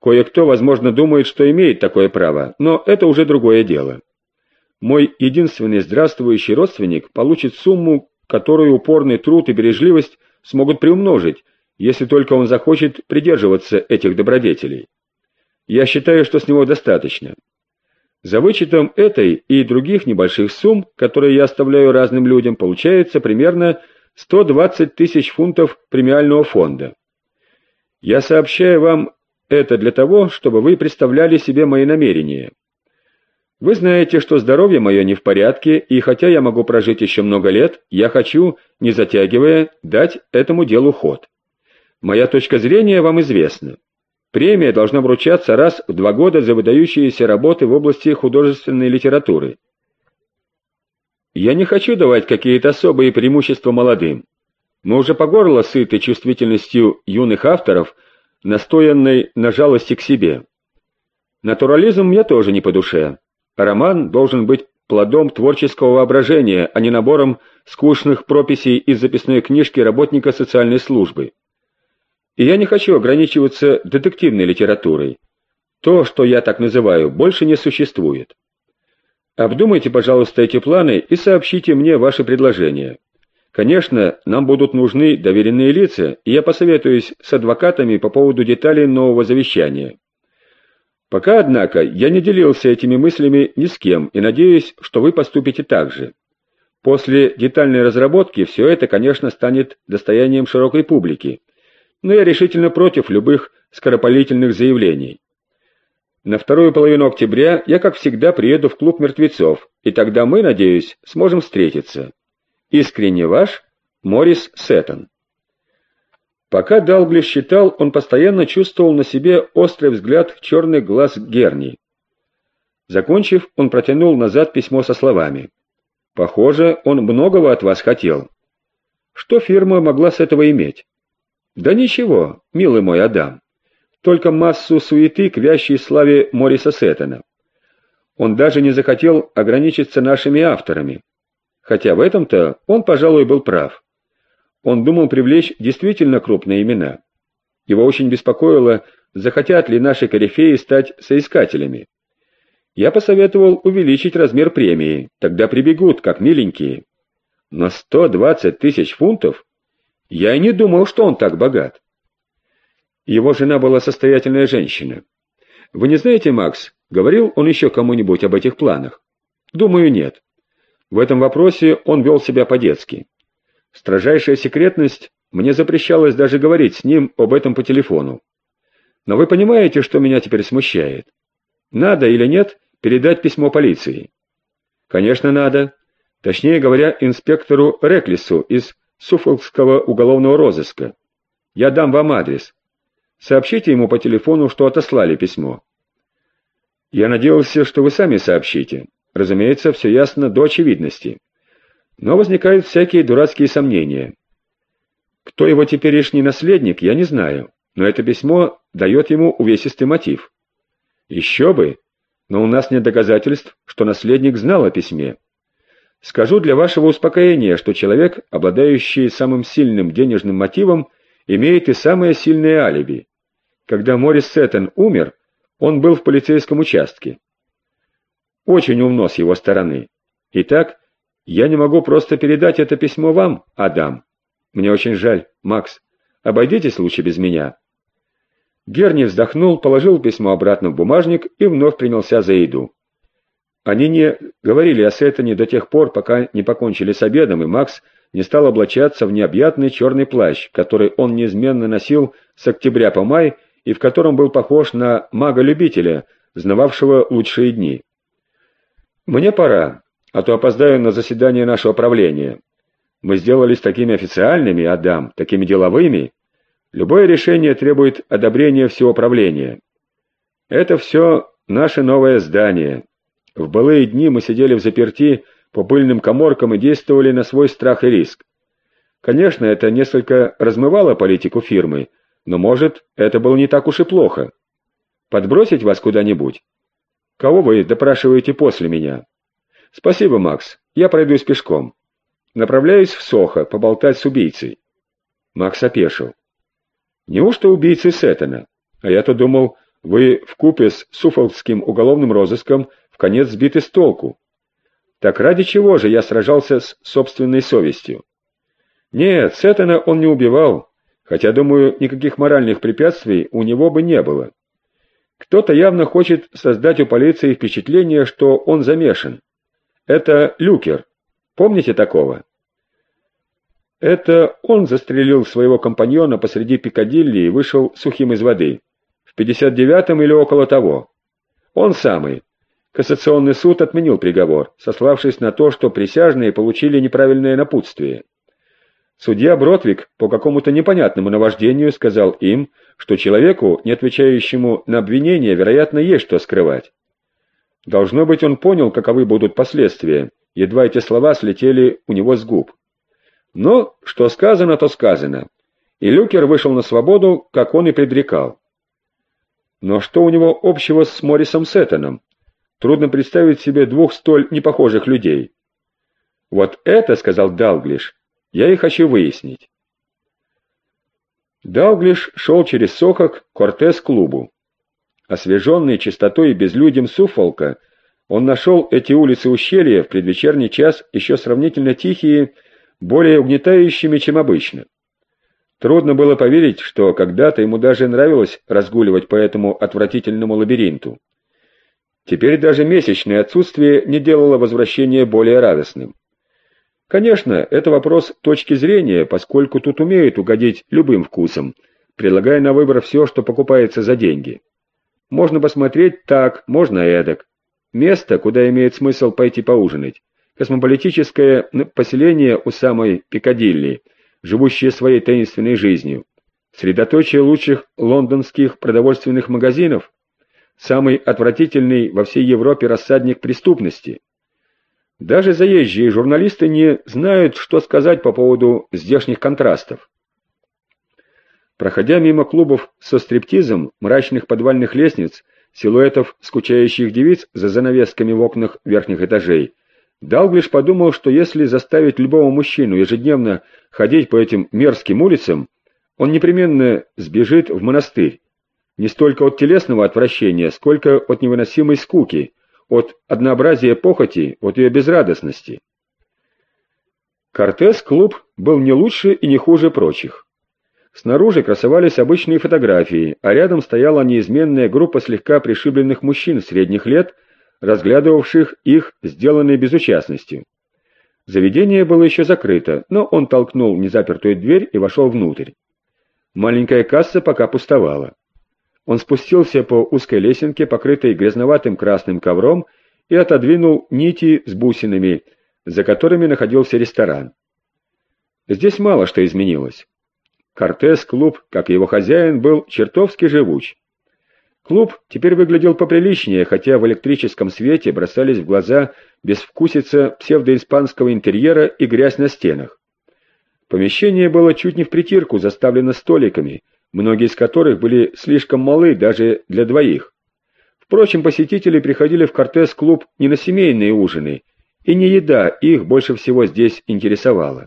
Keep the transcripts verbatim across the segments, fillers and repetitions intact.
Кое-кто, возможно, думает, что имеет такое право, но это уже другое дело. Мой единственный здравствующий родственник получит сумму, которую упорный труд и бережливость смогут приумножить, если только он захочет придерживаться этих добродетелей. Я считаю, что с него достаточно. За вычетом этой и других небольших сумм, которые я оставляю разным людям, получается примерно сто двадцать тысяч фунтов премиального фонда. Я сообщаю вам это для того, чтобы вы представляли себе мои намерения. Вы знаете, что здоровье мое не в порядке, и хотя я могу прожить еще много лет, я хочу, не затягивая, дать этому делу ход. Моя точка зрения вам известна. Премия должна вручаться раз в два года за выдающиеся работы в области художественной литературы. Я не хочу давать какие-то особые преимущества молодым. Мы уже по горло сыты чувствительностью юных авторов, настоянной на жалости к себе. Натурализм мне тоже не по душе. Роман должен быть плодом творческого воображения, а не набором скучных прописей из записной книжки работника социальной службы. И я не хочу ограничиваться детективной литературой. То, что я так называю, больше не существует. Обдумайте, пожалуйста, эти планы и сообщите мне ваши предложения. Конечно, нам будут нужны доверенные лица, и я посоветуюсь с адвокатами по поводу деталей нового завещания. Пока, однако, я не делился этими мыслями ни с кем и надеюсь, что вы поступите так же. После детальной разработки все это, конечно, станет достоянием широкой публики, но я решительно против любых скоропалительных заявлений. На вторую половину октября я, как всегда, приеду в клуб мертвецов, и тогда мы, надеюсь, сможем встретиться. Искренне ваш, Морис Сеттон. Пока Далглиш читал, он постоянно чувствовал на себе острый взгляд черных глаз Герни. Закончив, он протянул назад письмо со словами: «Похоже, он многого от вас хотел. Что фирма могла с этого иметь?» «Да ничего, милый мой Адам, только массу суеты к вящей славе Мориса Сеттона. Он даже не захотел ограничиться нашими авторами, хотя в этом-то он, пожалуй, был прав. Он думал привлечь действительно крупные имена. Его очень беспокоило, захотят ли наши корифеи стать соискателями. Я посоветовал увеличить размер премии, тогда прибегут, как миленькие. Но сто двадцать тысяч фунтов? Я и не думал, что он так богат». Его жена была состоятельная женщина. Вы не знаете, Макс, говорил он еще кому-нибудь об этих планах? Думаю, нет. В этом вопросе он вел себя по-детски. Строжайшая секретность, мне запрещалось даже говорить с ним об этом по телефону. Но вы понимаете, что меня теперь смущает? Надо или нет передать письмо полиции? Конечно, надо. Точнее говоря, инспектору Реклису из Суффолкского уголовного розыска. Я дам вам адрес. Сообщите ему по телефону, что отослали письмо. Я надеялся, что вы сами сообщите. Разумеется, все ясно до очевидности. Но возникают всякие дурацкие сомнения. Кто его теперешний наследник, я не знаю, но это письмо дает ему увесистый мотив. Еще бы, но у нас нет доказательств, что наследник знал о письме. Скажу для вашего успокоения, что человек, обладающий самым сильным денежным мотивом, имеет и самое сильное алиби. Когда Морис Сеттон умер, он был в полицейском участке. Очень умно с его стороны. Итак, я не могу просто передать это письмо вам, Адам. Мне очень жаль, Макс. Обойдитесь лучше без меня». Герни вздохнул, положил письмо обратно в бумажник и вновь принялся за еду. Они не говорили о Сеттоне до тех пор, пока не покончили с обедом, и Макс не стал облачаться в необъятный черный плащ, который он неизменно носил с октября по май и в котором был похож на мага-любителя, знававшего лучшие дни. «Мне пора, а то опоздаю на заседание нашего правления. Мы сделались такими официальными, Адам, такими деловыми. Любое решение требует одобрения всего правления. Это все наше новое здание. В былые дни мы сидели взаперти по пыльным каморкам и действовали на свой страх и риск. Конечно, это несколько размывало политику фирмы, но, может, это было не так уж и плохо. Подбросить вас куда-нибудь? Кого вы допрашиваете после меня? Спасибо, Макс, я пройдусь пешком. Направляюсь в Сохо поболтать с убийцей». Макс опешил. «Неужто убийцы Сеттона? А я-то думал, Вы вкупе с суффолкским уголовным розыском вконец сбиты с толку. Так ради чего же я сражался с собственной совестью? Нет, Сеттона он не убивал, хотя, думаю, никаких моральных препятствий у него бы не было. Кто-то явно хочет создать у полиции впечатление, что он замешан. Это Люкер. Помните такого? Это он застрелил своего компаньона посреди Пикадилли и вышел сухим из воды. В пятьдесят девятом или около того. Он самый. Кассационный суд отменил приговор, сославшись на то, что присяжные получили неправильное напутствие. Судья Бродвик по какому-то непонятному наваждению сказал им, что человеку, не отвечающему на обвинение, вероятно, есть что скрывать. Должно быть, он понял, каковы будут последствия, едва эти слова слетели у него с губ. Но что сказано, то сказано, и Люкер вышел на свободу, как он и предрекал. Но что у него общего с Моррисом Сеттоном? Трудно представить себе двух столь непохожих людей. Вот это, — сказал Далглиш, — я и хочу выяснить. Далглиш шел через Сохо к Кортес-клубу. Освеженный чистотой и безлюдьем Суффолка, он нашел эти улицы ущелья в предвечерний час еще сравнительно тихие, более угнетающими, чем обычно. Трудно было поверить, что когда-то ему даже нравилось разгуливать по этому отвратительному лабиринту. Теперь даже месячное отсутствие не делало возвращение более радостным. Конечно, это вопрос точки зрения, поскольку тут умеют угодить любым вкусом, предлагая на выбор все, что покупается за деньги. Можно посмотреть так, можно эдак. Место, куда имеет смысл пойти поужинать. Космополитическое поселение у самой Пикадилли, живущее своей таинственной жизнью. Средоточие лучших лондонских продовольственных магазинов. Самый отвратительный во всей Европе рассадник преступности. Даже заезжие журналисты не знают, что сказать по поводу здешних контрастов. Проходя мимо клубов со стриптизом, мрачных подвальных лестниц, силуэтов скучающих девиц за занавесками в окнах верхних этажей, Далглиш подумал, что если заставить любого мужчину ежедневно ходить по этим мерзким улицам, он непременно сбежит в монастырь. Не столько от телесного отвращения, сколько от невыносимой скуки, от однообразия похоти, от ее безрадостности. Кортес-клуб был не лучше и не хуже прочих. Снаружи красовались обычные фотографии, а рядом стояла неизменная группа слегка пришибленных мужчин средних лет, разглядывавших их, сделанные безучастностью. Заведение было еще закрыто, но он толкнул незапертую дверь и вошел внутрь. Маленькая касса пока пустовала. Он спустился по узкой лесенке, покрытой грязноватым красным ковром, и отодвинул нити с бусинами, за которыми находился ресторан. Здесь мало что изменилось. Кортес-клуб, как и его хозяин, был чертовски живуч. Клуб теперь выглядел поприличнее, хотя в электрическом свете бросались в глаза безвкусица псевдоиспанского интерьера и грязь на стенах. Помещение было чуть не впритирку заставлено столиками, многие из которых были слишком малы даже для двоих. Впрочем, посетители приходили в Кортес-клуб не на семейные ужины, и не еда их больше всего здесь интересовала.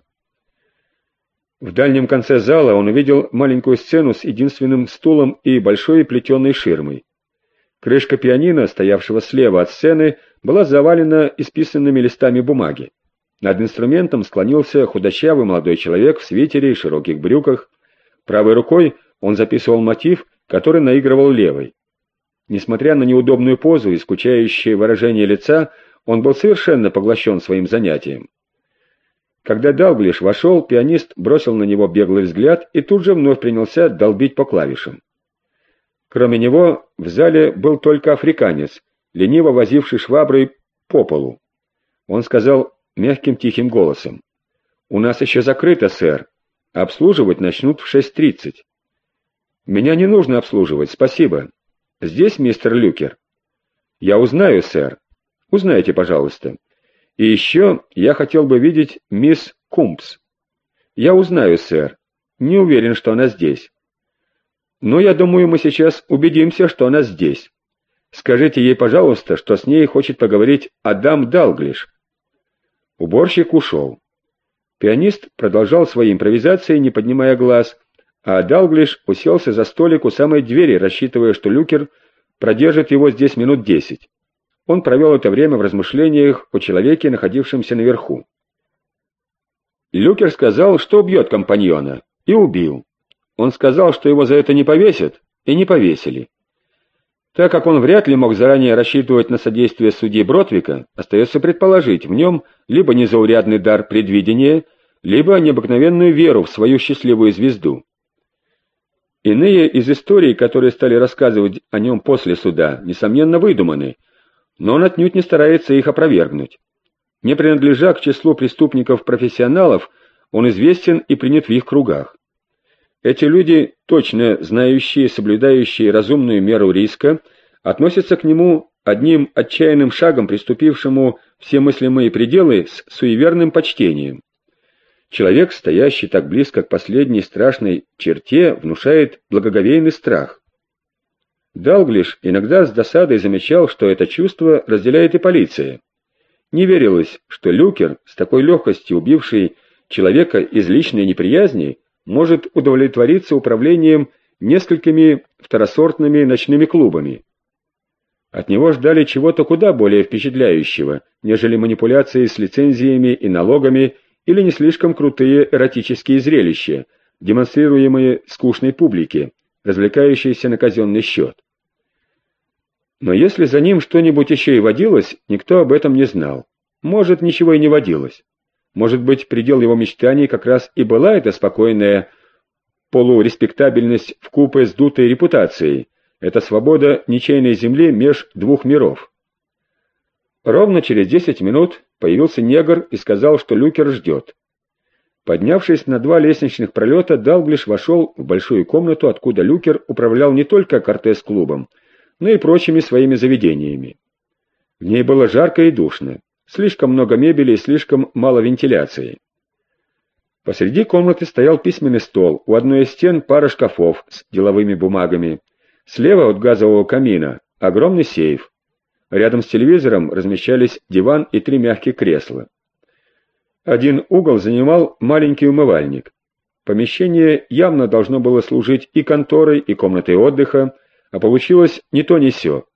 В дальнем конце зала он увидел маленькую сцену с единственным стулом и большой плетеной ширмой. Крышка пианино, стоявшего слева от сцены, была завалена исписанными листами бумаги. Над инструментом склонился худощавый молодой человек в свитере и широких брюках. Правой рукой он записывал мотив, который наигрывал левой. Несмотря на неудобную позу и скучающее выражение лица, он был совершенно поглощен своим занятием. Когда Далглиш вошел, пианист бросил на него беглый взгляд и тут же вновь принялся долбить по клавишам. Кроме него в зале был только африканец, лениво возивший шваброй по полу. Он сказал мягким тихим голосом: «У нас еще закрыто, сэр. Обслуживать начнут в шесть тридцать». «Меня не нужно обслуживать, спасибо. Здесь мистер Люкер?» «Я узнаю, сэр. Узнайте, пожалуйста. И еще я хотел бы видеть мисс Кумпс». «Я узнаю, сэр. Не уверен, что она здесь». «Но я думаю, мы сейчас убедимся, что она здесь. Скажите ей, пожалуйста, что с ней хочет поговорить Адам Далглиш». Уборщик ушел. Пианист продолжал свои импровизации, не поднимая глаз, а Далглиш уселся за столик у самой двери, рассчитывая, что Люкер продержит его здесь минут десять. Он провел это время в размышлениях о человеке, находившемся наверху. Люкер сказал, что убьет компаньона, и убил. Он сказал, что его за это не повесят, и не повесили. Так как он вряд ли мог заранее рассчитывать на содействие судьи Бродвика, остается предположить в нем либо незаурядный дар предвидения, либо необыкновенную веру в свою счастливую звезду. Иные из историй, которые стали рассказывать о нем после суда, несомненно выдуманы, но он отнюдь не старается их опровергнуть. Не принадлежа к числу преступников-профессионалов, он известен и принят в их кругах. Эти люди, точно знающие, соблюдающие разумную меру риска, относятся к нему одним отчаянным шагом, приступившему все мыслимые пределы, с суеверным почтением. Человек, стоящий так близко к последней страшной черте, внушает благоговейный страх. Далглиш иногда с досадой замечал, что это чувство разделяет и полиция. Не верилось, что Люкер, с такой легкостью убивший человека из личной неприязни, может удовлетвориться управлением несколькими второсортными ночными клубами. От него ждали чего-то куда более впечатляющего, нежели манипуляции с лицензиями и налогами или не слишком крутые эротические зрелища, демонстрируемые скучной публике, развлекающейся на казенный счет. Но если за ним что-нибудь еще и водилось, никто об этом не знал. Может, ничего и не водилось. Может быть, предел его мечтаний как раз и была эта спокойная полуреспектабельность вкупе с дутой репутацией, эта свобода ничейной земли меж двух миров. Ровно через десять минут появился негр и сказал, что Люкер ждет. Поднявшись на два лестничных пролета, Далглиш вошел в большую комнату, откуда Люкер управлял не только Кортес-клубом, но и прочими своими заведениями. В ней было жарко и душно, слишком много мебели и слишком мало вентиляции. Посреди комнаты стоял письменный стол, у одной из стен пара шкафов с деловыми бумагами, слева от газового камина огромный сейф. Рядом с телевизором размещались диван и три мягких кресла. Один угол занимал маленький умывальник. Помещение явно должно было служить и конторой, и комнатой отдыха, а получилось ни то ни сё.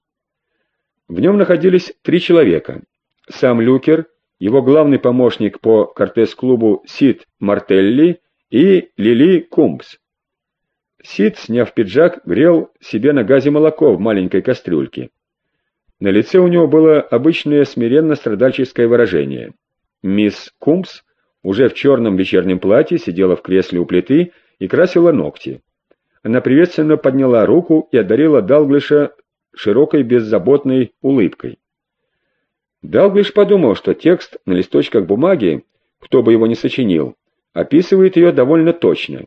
В нем находились три человека. Сам Люкер, его главный помощник по Кортес-клубу Сид Мартелли и Лили Кумбс. Сид, сняв пиджак, грел себе на газе молоко в маленькой кастрюльке. На лице у него было обычное смиренно-страдальческое выражение. Мисс Кумбс уже в черном вечернем платье сидела в кресле у плиты и красила ногти. Она приветственно подняла руку и одарила Далглиша широкой беззаботной улыбкой. Далглиш подумал, что текст на листочках бумаги, кто бы его ни сочинил, описывает ее довольно точно.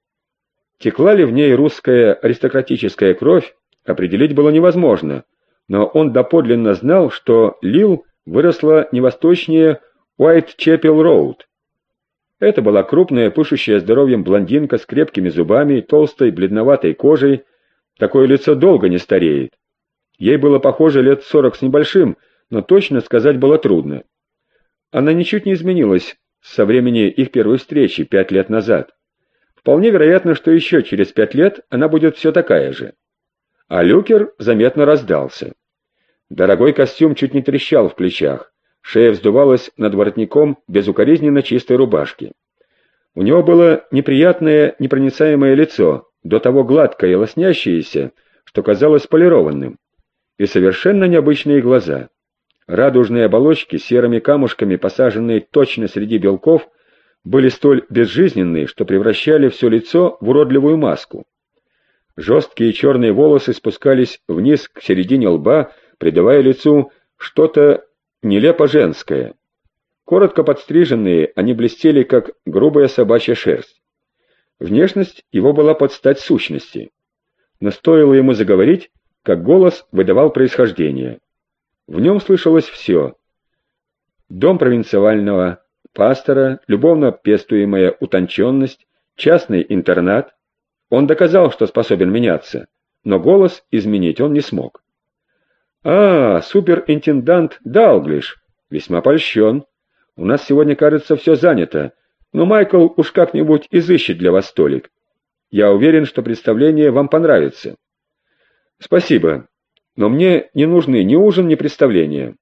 Текла ли в ней русская аристократическая кровь, определить было невозможно, но он доподлинно знал, что Лил выросла не восточнее Уайтчепел-Роуд. Это была крупная, пышущая здоровьем блондинка с крепкими зубами, толстой, бледноватой кожей. Такое лицо долго не стареет. Ей было похоже лет сорок с небольшим, но точно сказать было трудно. Она ничуть не изменилась со времени их первой встречи пять лет назад. Вполне вероятно, что еще через пять лет она будет все такая же. А Люкер заметно раздался. Дорогой костюм чуть не трещал в плечах, шея вздувалась над воротником безукоризненно чистой рубашки. У него было неприятное, непроницаемое лицо, до того гладкое и лоснящееся, что казалось полированным, и совершенно необычные глаза. Радужные оболочки, серыми камушками, посаженные точно среди белков, были столь безжизненные, что превращали все лицо в уродливую маску. Жесткие черные волосы спускались вниз к середине лба, придавая лицу что-то нелепо женское. Коротко подстриженные, они блестели, как грубая собачья шерсть. Внешность его была под стать сущности. Но стоило ему заговорить, как голос выдавал происхождение. В нем слышалось все. Дом провинциального пастора, любовно пестуемая утонченность, частный интернат. Он доказал, что способен меняться, но голос изменить он не смог. «А, суперинтендант Далглиш, весьма польщен. У нас сегодня, кажется, все занято, но Майкл уж как-нибудь изыщет для вас столик». Я уверен, что представление вам понравится». «Спасибо, но мне не нужны ни ужин, ни представление.